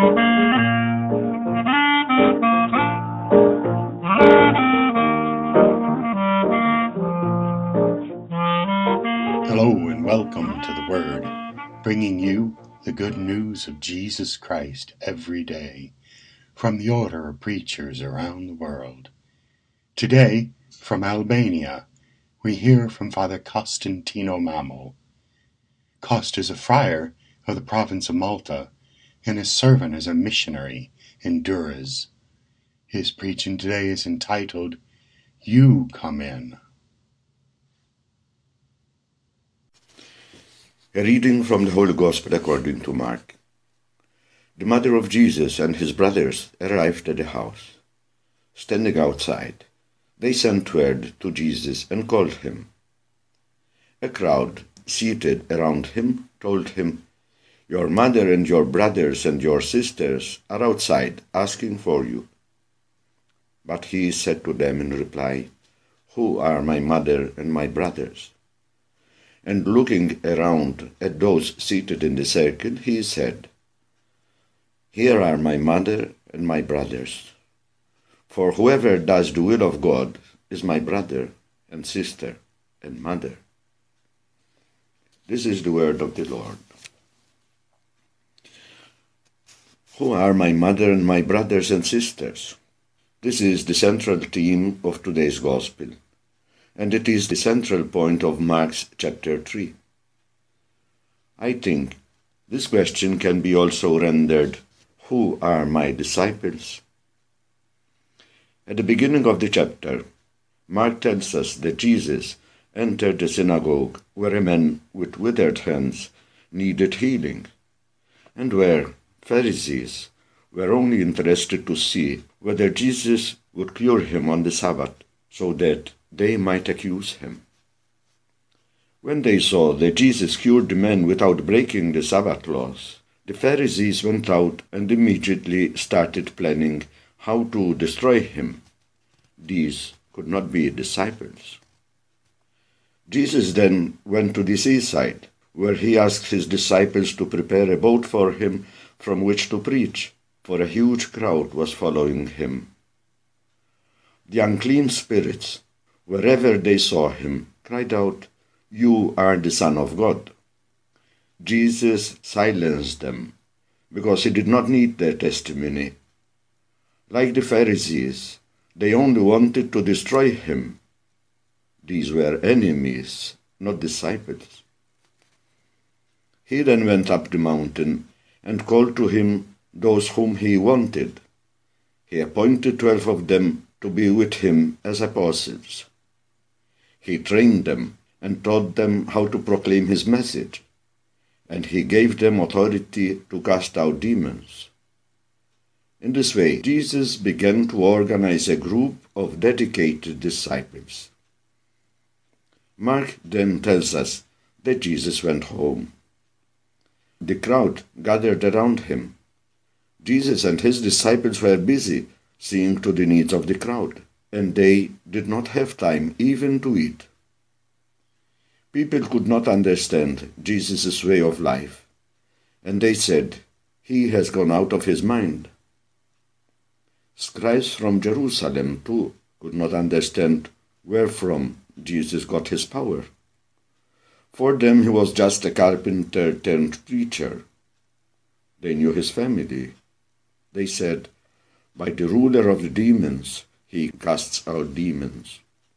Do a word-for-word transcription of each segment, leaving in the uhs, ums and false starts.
Hello and welcome to The Word, bringing you the good news of Jesus Christ every day from the order of preachers around the world. Today, from Albania, we hear from Father Costantino Mamo. Cost is a friar of the province of Malta and is serving as a missionary in Durrës. His preaching today is entitled, You Come In. A reading from the Holy Gospel according to Mark. The mother of Jesus and his brothers arrived at the house. Standing outside, they sent word to Jesus and called him. A crowd seated around him told him, Your mother and your brothers and your sisters are outside asking for you. But he said to them in reply, Who are my mother and my brothers? And looking around at those seated in the circle, he said, Here are my mother and my brothers. For whoever does the will of God is my brother and sister and mother. This is the word of the Lord. Who are my mother and my brothers and sisters? This is the central theme of today's Gospel, and it is the central point of Mark's chapter three. I think this question can be also rendered, Who are my disciples? At the beginning of the chapter, Mark tells us that Jesus entered the synagogue where a man with withered hands needed healing, and where Pharisees were only interested to see whether Jesus would cure him on the Sabbath, so that they might accuse him. When they saw that Jesus cured the man without breaking the Sabbath laws, the Pharisees went out and immediately started planning how to destroy him. These could not be disciples. Jesus then went to the seaside, where he asked his disciples to prepare a boat for him from which to preach, for a huge crowd was following him. The unclean spirits, wherever they saw him, cried out, You are the Son of God. Jesus silenced them, because he did not need their testimony. Like the Pharisees, they only wanted to destroy him. These were enemies, not disciples. He then went up the mountain and called to him those whom he wanted. He appointed twelve of them to be with him as apostles. He trained them and taught them how to proclaim his message, and he gave them authority to cast out demons. In this way, Jesus began to organize a group of dedicated disciples. Mark then tells us that Jesus went home. The crowd gathered around him. Jesus and his disciples were busy seeing to the needs of the crowd, and they did not have time even to eat. People could not understand Jesus' way of life, and they said, He has gone out of his mind. Scribes from Jerusalem, too, could not understand where from Jesus got his power. For them he was just a carpenter turned preacher. They knew his family. They said, By the ruler of the demons, he casts out demons.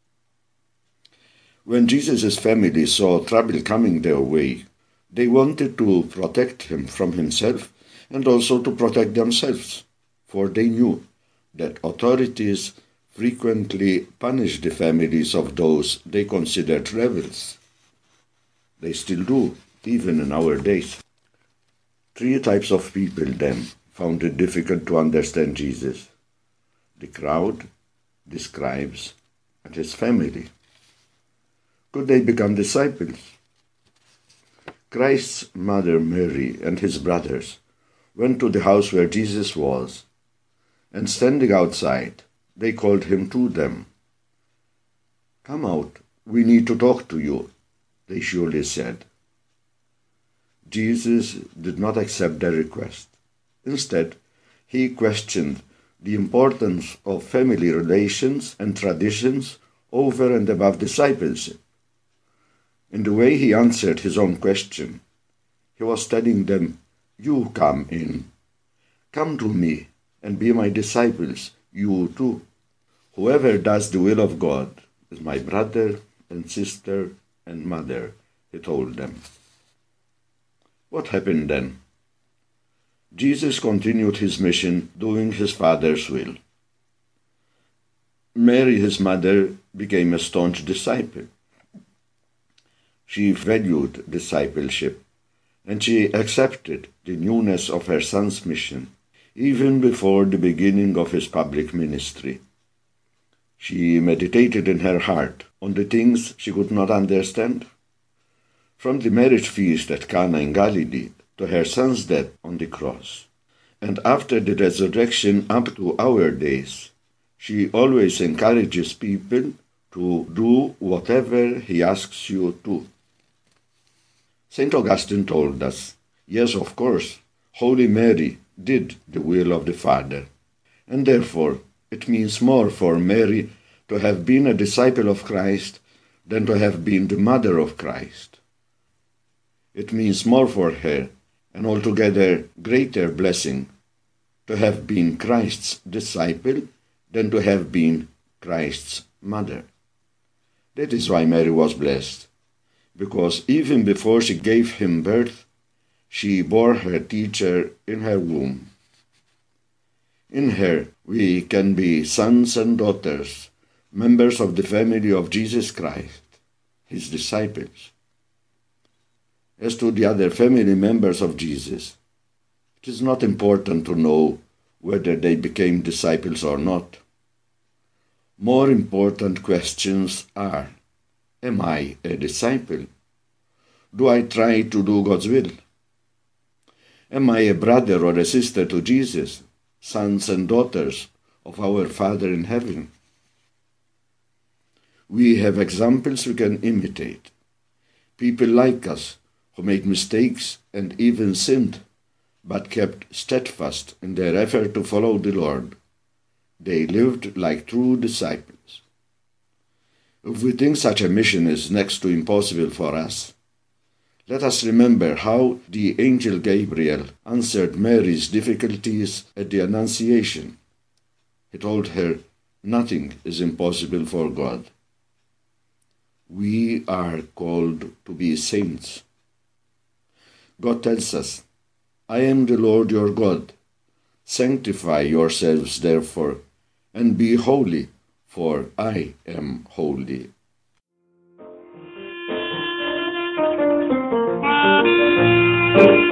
When Jesus' family saw trouble coming their way, they wanted to protect him from himself and also to protect themselves, for they knew that authorities frequently punish the families of those they considered rebels. They still do, even in our days. Three types of people, then, found it difficult to understand Jesus: the crowd, the scribes, and his family. Could they become disciples? Christ's mother Mary and his brothers went to the house where Jesus was, and standing outside, they called him to them. Come out, we need to talk to you, they surely said. Jesus did not accept their request. Instead, he questioned the importance of family relations and traditions over and above discipleship. In the way he answered his own question, he was telling them, "You come in. Come to me and be my disciples, you too. Whoever does the will of God is my brother and sister and mother," he told them. What happened then? Jesus continued his mission, doing his Father's will. Mary, his mother, became a staunch disciple. She valued discipleship, and she accepted the newness of her son's mission, even before the beginning of his public ministry. She meditated in her heart on the things she could not understand. From the marriage feast at Cana in Galilee to her son's death on the cross, and after the resurrection up to our days, she always encourages people to do whatever he asks you to. Saint Augustine told us, yes, of course, Holy Mary did the will of the Father, and therefore it means more for Mary to have been a disciple of Christ than to have been the mother of Christ. It means more for her, an altogether greater blessing, to have been Christ's disciple than to have been Christ's mother. That is why Mary was blessed, because even before she gave him birth, she bore her teacher in her womb. In her we can be sons and daughters, members of the family of Jesus Christ, his disciples. As to the other family members of Jesus, it is not important to know whether they became disciples or not. More important questions are, am I a disciple? Do I try to do God's will? Am I a brother or a sister to Jesus, sons and daughters of our Father in heaven? We have examples we can imitate. People like us who made mistakes and even sinned, but kept steadfast in their effort to follow the Lord. They lived like true disciples. If we think such a mission is next to impossible for us, let us remember how the angel Gabriel answered Mary's difficulties at the Annunciation. He told her, "Nothing is impossible for God." We are called to be saints. God tells us, "I am the Lord your God. Sanctify yourselves, therefore, and be holy, for I am holy." Thank you.